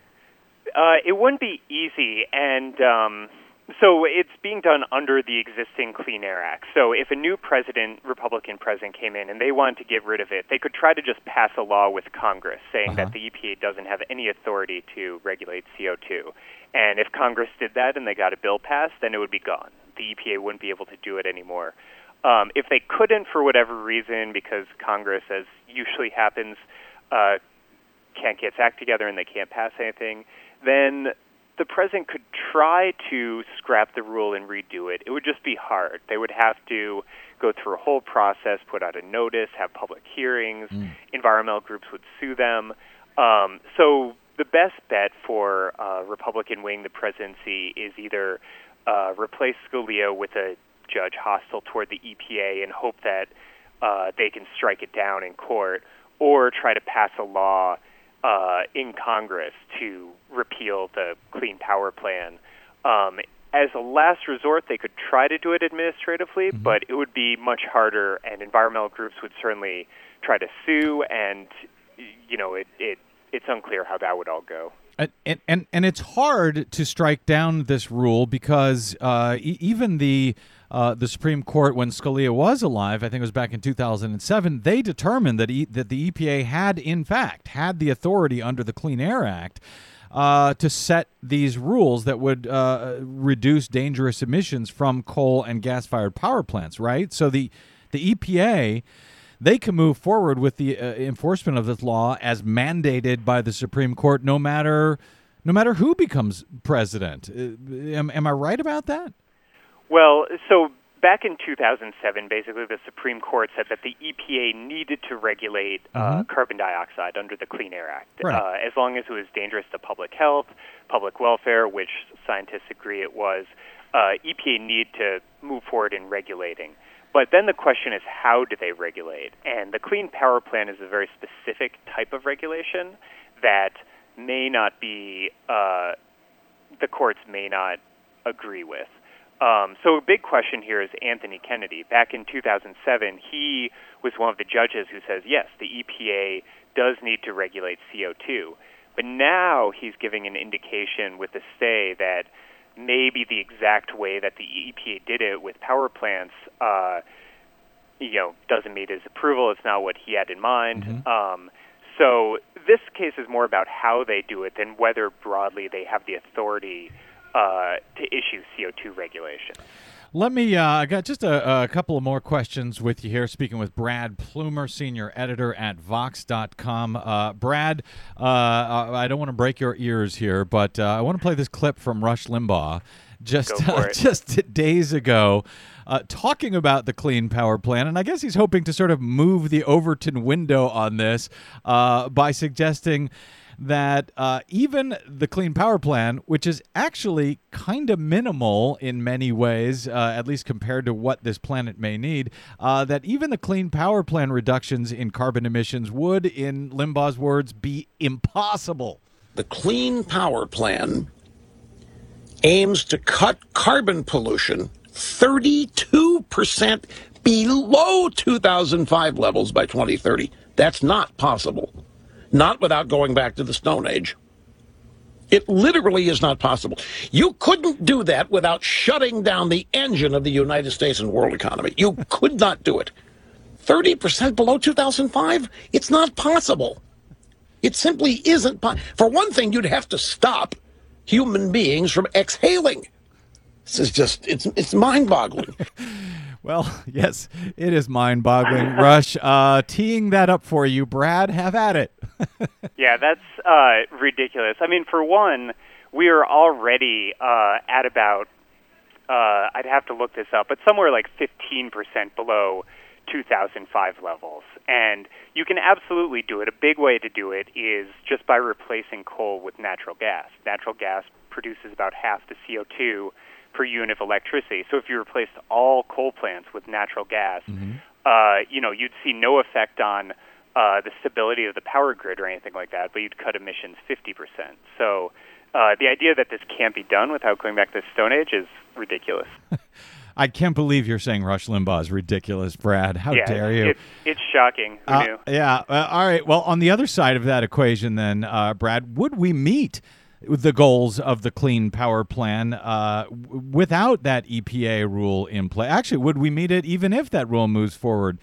It wouldn't be easy, and so it's being done under the existing Clean Air Act. So if a new Republican president came in and they wanted to get rid of it, they could try to just pass a law with Congress saying that the EPA doesn't have any authority to regulate CO2. And if Congress did that and they got a bill passed, then it would be gone. The EPA wouldn't be able to do it anymore. If they couldn't for whatever reason, because Congress, as usually happens, can't get its act together and they can't pass anything, then the president could try to scrap the rule and redo it. It would just be hard. They would have to go through a whole process, put out a notice, have public hearings. Environmental groups would sue them. So the best bet for Republican wing the presidency is either replace Scalia with a judge hostile toward the EPA and hope that they can strike it down in court, or try to pass a law in Congress to repeal the Clean Power Plan. As a last resort, they could try to do it administratively, but it would be much harder, and environmental groups would certainly try to sue, and it's unclear how that would all go. And it's hard to strike down this rule because even the Supreme Court, when Scalia was alive, I think it was back in 2007, they determined that that the EPA had, in fact, had the authority under the Clean Air Act to set these rules that would reduce dangerous emissions from coal and gas-fired power plants, right? So the EPA, they can move forward with the enforcement of this law as mandated by the Supreme Court, no matter who becomes president. Am I right about that? Well, so back in 2007, basically the Supreme Court said that the EPA needed to regulate carbon dioxide under the Clean Air Act, right. As long as it was dangerous to public health, public welfare, which scientists agree it was. EPA need to move forward in regulating. But then the question is, how do they regulate? And the Clean Power Plan is a very specific type of regulation that may not be, the courts may not agree with. So a big question here is Anthony Kennedy. Back in 2007, he was one of the judges who says, yes, the EPA does need to regulate CO2. But now he's giving an indication with the stay that maybe the exact way that the EPA did it with power plants, doesn't meet his approval. It's not what he had in mind. So this case is more about how they do it than whether broadly they have the authority to issue CO2 regulation. Let me, I got just a couple of more questions with you here, speaking with Brad Plumer, senior editor at Vox.com. Brad, I don't want to break your ears here, but I want to play this clip from Rush Limbaugh. just Go for it. just days ago, talking about the Clean Power Plan, and I guess he's hoping to sort of move the Overton window on this by suggesting that even the Clean Power Plan, which is actually kind of minimal in many ways, at least compared to what this planet may need, that even the Clean Power Plan reductions in carbon emissions would, in Limbaugh's words, be impossible. The Clean Power Plan aims to cut carbon pollution 32% below 2005 levels by 2030. That's not possible. Not without going back to the Stone Age. It literally is not possible. You couldn't do that without shutting down the engine of the United States and world economy. You could not do it. 30% below 2005? It's not possible. It simply isn't possible. For one thing, you'd have to stop human beings from exhaling. This is just, it's mind-boggling. Well, yes, it is mind-boggling. Rush, teeing that up for you, Brad, have at it. Yeah, that's ridiculous. I mean, for one, we are already at about, I'd have to look this up, but somewhere like 15% below 2005 levels. And you can absolutely do it. A big way to do it is just by replacing coal with natural gas. Natural gas produces about half the CO2 per unit of electricity. So if you replaced all coal plants with natural gas, you'd see no effect on the stability of the power grid or anything like that, but you'd cut emissions 50%. So the idea that this can't be done without going back to the Stone Age is ridiculous. I can't believe you're saying Rush Limbaugh is ridiculous, Brad. How dare you? It's shocking. Who knew? Yeah. All right. Well, on the other side of that equation then, Brad, would we meet the goals of the Clean Power Plan without that EPA rule in play? Actually, would we meet it even if that rule moves forward?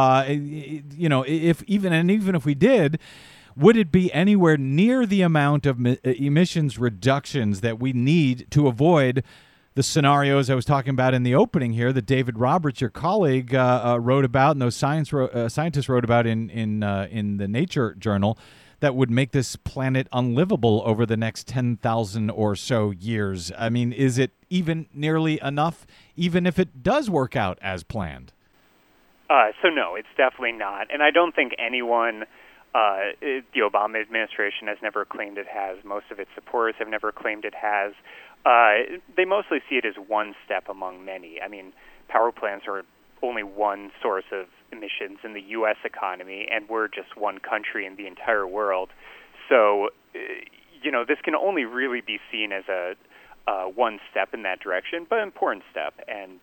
Even if we did, would it be anywhere near the amount of emissions reductions that we need to avoid the scenarios I was talking about in the opening here that David Roberts, your colleague, wrote about, and those scientists wrote about in the Nature journal, that would make this planet unlivable over the next 10,000 or so years? I mean, is it even nearly enough, even if it does work out as planned? So no, it's definitely not. And I don't think anyone, the Obama administration has never claimed it has. Most of its supporters have never claimed it has. They mostly see it as one step among many. I mean, power plants are only one source of emissions in the U.S. economy, and we're just one country in the entire world. So, this can only really be seen as a one step in that direction, but an important step. And,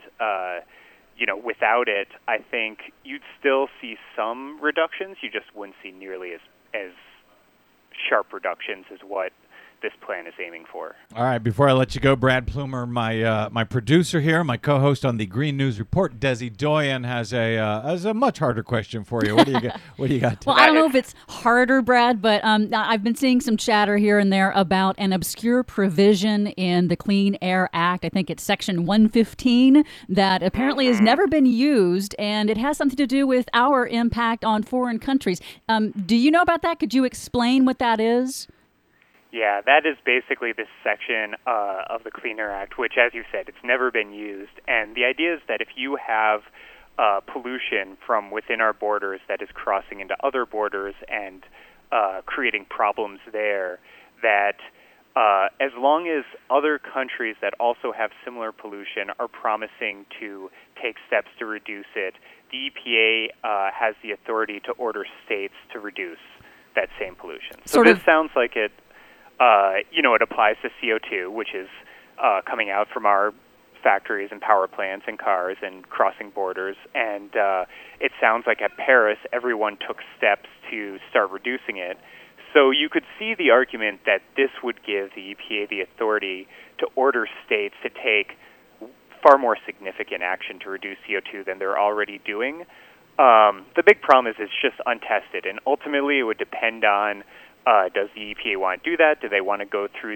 without it, I think you'd still see some reductions. You just wouldn't see nearly as sharp reductions as what this plan is aiming for. All right, before I let you go, Brad Plumer, my producer here, my co-host on the Green News Report, Desi Doyen, has a much harder question for you. What do you got? What do you got? Well, I don't know if it's harder, Brad, but I've been seeing some chatter here and there about an obscure provision in the Clean Air Act. I think it's Section 115 that apparently has never been used, and it has something to do with our impact on foreign countries. Do you know about that? Could you explain what that is? Yeah, that is basically this section of the Clean Air Act, which, as you said, it's never been used. And the idea is that if you have pollution from within our borders that is crossing into other borders and creating problems there, that as long as other countries that also have similar pollution are promising to take steps to reduce it, the EPA has the authority to order states to reduce that same pollution. So this sounds like it applies to CO2, which is coming out from our factories and power plants and cars and crossing borders. And it sounds like at Paris, everyone took steps to start reducing it. So you could see the argument that this would give the EPA the authority to order states to take far more significant action to reduce CO2 than they're already doing. The big problem is it's just untested, and ultimately it would depend on does the EPA want to do that? Do they want to go through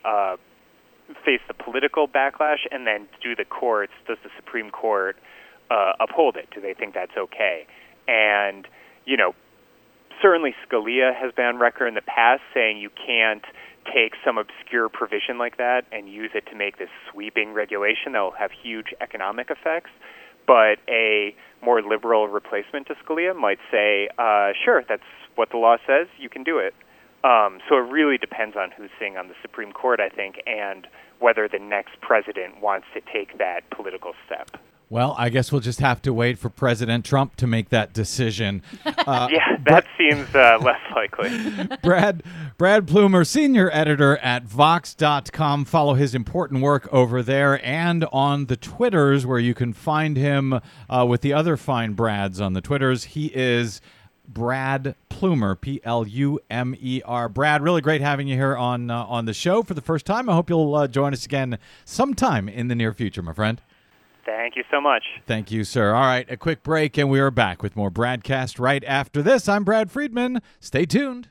face the political backlash, and then do the courts? Does the Supreme Court uphold it? Do they think that's okay? And, certainly Scalia has been on record in the past saying you can't take some obscure provision like that and use it to make this sweeping regulation that will have huge economic effects. But a more liberal replacement to Scalia might say, sure, that's what the law says, you can do it. So it really depends on who's sitting on the Supreme Court, I think, and whether the next president wants to take that political step. Well, I guess we'll just have to wait for President Trump to make that decision. Yeah, that seems less likely. Brad Plumer, senior editor at Vox.com. Follow his important work over there and on the Twitters, where you can find him with the other fine Brads on the Twitters. He is Brad Plumer, Plumer. Brad, really great having you here on the show for the first time. I hope you'll join us again sometime in the near future, my friend. Thank you so much. Thank you, sir. All right, a quick break, and we are back with more Bradcast right after this. I'm Brad Friedman. Stay tuned.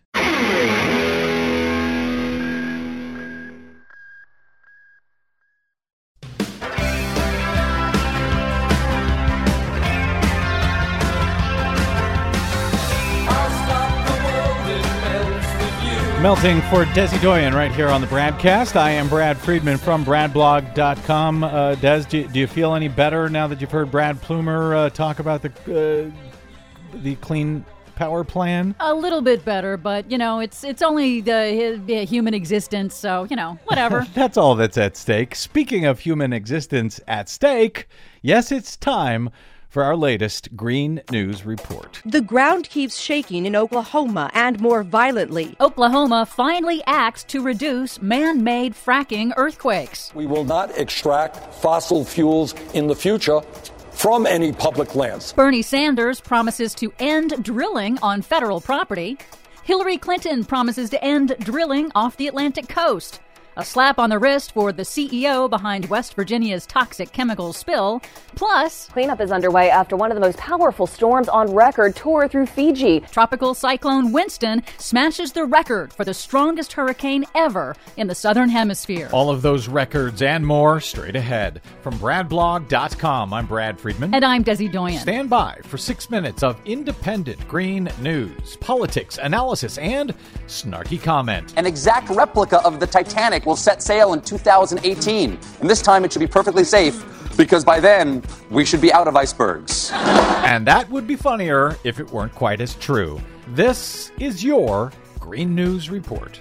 Melting for Desi Doyen right here on the Bradcast. I am Brad Friedman from BradBlog.com. Des, do you feel any better now that you've heard Brad Plumer talk about the Clean Power Plan? A little bit better, but, it's only the human existence, so, whatever. That's all that's at stake. Speaking of human existence at stake, yes, it's time for our latest Green News Report. The ground keeps shaking in Oklahoma, and more violently. Oklahoma finally acts to reduce man-made fracking earthquakes. We will not extract fossil fuels in the future from any public lands. Bernie Sanders promises to end drilling on federal property. Hillary Clinton promises to end drilling off the Atlantic coast. A slap on the wrist for the CEO behind West Virginia's toxic chemicals spill. Plus, cleanup is underway after one of the most powerful storms on record tore through Fiji. Tropical cyclone Winston smashes the record for the strongest hurricane ever in the Southern Hemisphere. All of those records and more straight ahead. From BradBlog.com, I'm Brad Friedman. And I'm Desi Doyen. Stand by for 6 minutes of independent green news, politics, analysis, and snarky comment. An exact replica of the Titanic will set sail in 2018. And this time it should be perfectly safe, because by then we should be out of icebergs. And that would be funnier if it weren't quite as true. This is your Green News Report.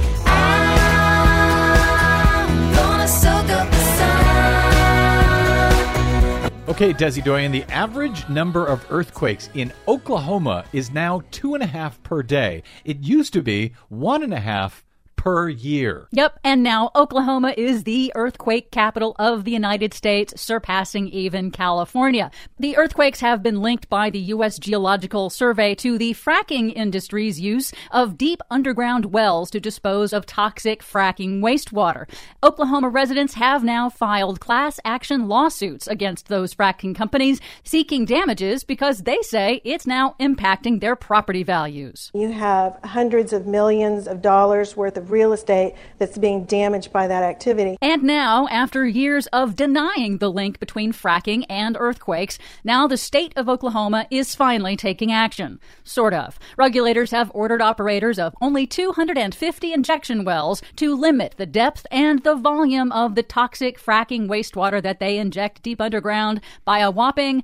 Okay, Desi Doyen, the average number of earthquakes in Oklahoma is now 2.5 per day. It used to be 1.5 per year. Yep, and now Oklahoma is the earthquake capital of the United States, surpassing even California. The earthquakes have been linked by the U.S. Geological Survey to the fracking industry's use of deep underground wells to dispose of toxic fracking wastewater. Oklahoma residents have now filed class action lawsuits against those fracking companies, seeking damages because they say it's now impacting their property values. You have hundreds of millions of dollars worth of real estate that's being damaged by that activity. And now, after years of denying the link between fracking and earthquakes, now the state of Oklahoma is finally taking action. Sort of. Regulators have ordered operators of only 250 injection wells to limit the depth and the volume of the toxic fracking wastewater that they inject deep underground by a whopping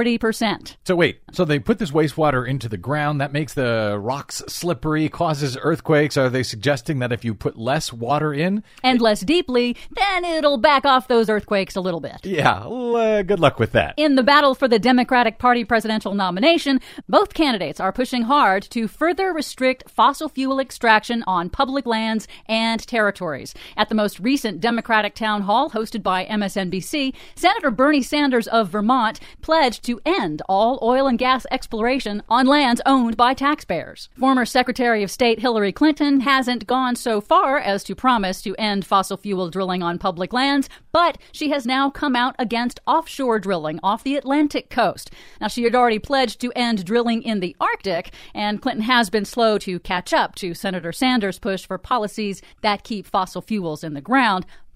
40%. So wait, so they put this wastewater into the ground, that makes the rocks slippery, causes earthquakes. Are they suggesting that if you put less water in and less deeply, then it'll back off those earthquakes a little bit? Yeah, good luck with that. In the battle for the Democratic Party presidential nomination, both candidates are pushing hard to further restrict fossil fuel extraction on public lands and territories. At the most recent Democratic town hall hosted by MSNBC, Senator Bernie Sanders of Vermont pledged to end all oil and gas exploration on lands owned by taxpayers. Former Secretary of State Hillary Clinton hasn't gone so far as to promise to end fossil fuel drilling on public lands, but she has now come out against offshore drilling off the Atlantic coast. Now, she had already pledged to end drilling in the Arctic, and Clinton has been slow to catch up to Senator Sanders' push for policies that keep fossil fuels in the ground.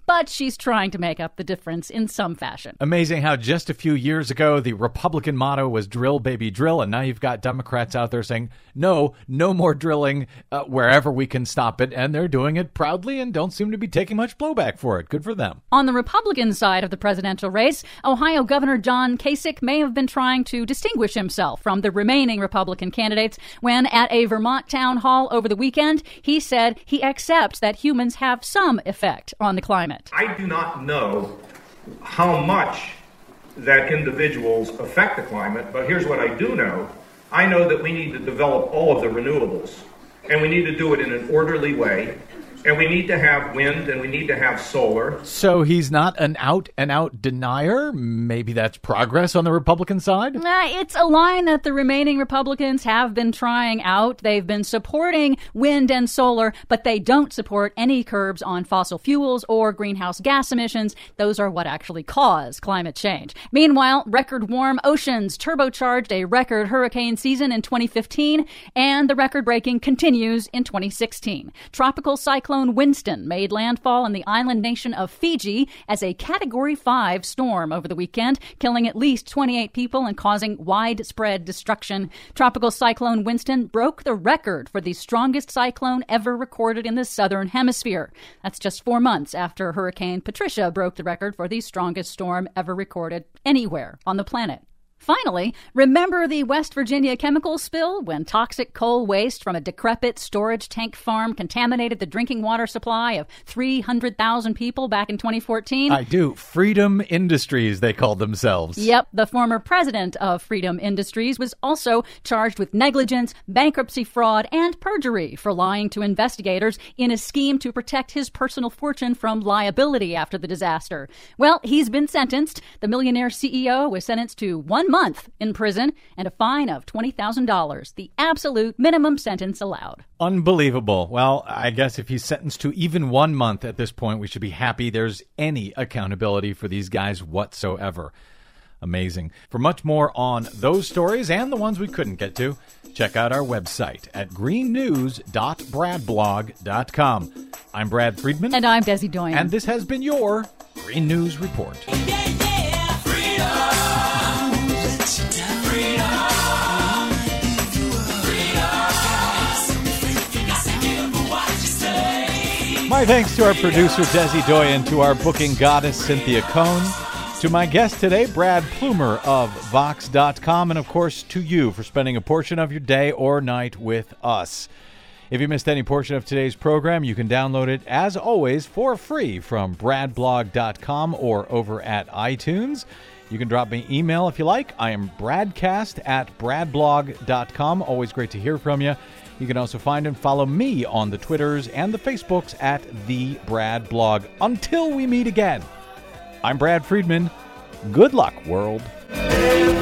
but she's trying to make up the difference in some fashion. Amazing how just a few years ago, the Republican motto was drill, baby, drill. And now you've got Democrats out there saying, no more drilling wherever we can stop it. And they're doing it proudly and don't seem to be taking much blowback for it. Good for them. On the Republican side of the presidential race, Ohio Governor John Kasich may have been trying to distinguish himself from the remaining Republican candidates when at a Vermont town hall over the weekend, he said he accepts that humans have some effect on the climate. I do not know how much that individuals affect the climate, but here's what I do know. I know that we need to develop all of the renewables, and we need to do it in an orderly way. And we need to have wind, and we need to have solar. So he's not an out-and-out denier? Maybe that's progress on the Republican side? It's a line that the remaining Republicans have been trying out. They've been supporting wind and solar, but they don't support any curbs on fossil fuels or greenhouse gas emissions. Those are what actually cause climate change. Meanwhile, record warm oceans turbocharged a record hurricane season in 2015, and the record-breaking continues in 2016. Tropical cyclone Winston made landfall in the island nation of Fiji as a Category 5 storm over the weekend, killing at least 28 people and causing widespread destruction. Tropical cyclone Winston broke the record for the strongest cyclone ever recorded in the southern hemisphere. That's just 4 months after Hurricane Patricia broke the record for the strongest storm ever recorded anywhere on the planet. Finally, remember the West Virginia chemical spill when toxic coal waste from a decrepit storage tank farm contaminated the drinking water supply of 300,000 people back in 2014? I do. Freedom Industries, they called themselves. Yep, the former president of Freedom Industries was also charged with negligence, bankruptcy fraud, and perjury for lying to investigators in a scheme to protect his personal fortune from liability after the disaster. Well, he's been sentenced. The millionaire CEO was sentenced to 1 month in prison and a fine of $20,000, the absolute minimum sentence allowed. Unbelievable. Well, I guess if he's sentenced to even 1 month at this point, we should be happy there's any accountability for these guys whatsoever. Amazing. For much more on those stories and the ones we couldn't get to, check out our website at greennews.bradblog.com. I'm Brad Friedman. And I'm Desi Doyen. And this has been your Green News Report. My thanks to our producer, Desi Doyen, to our booking goddess, Cynthia Cohn, to my guest today, Brad Plumer of Vox.com, and of course to you for spending a portion of your day or night with us. If you missed any portion of today's program, you can download it, as always, for free from bradblog.com or over at iTunes. You can drop me an email if you like. I am bradcast@bradblog.com. Always great to hear from you. You can also find and follow me on the Twitters and the Facebooks at The Brad Blog. Until we meet again, I'm Brad Friedman. Good luck, world.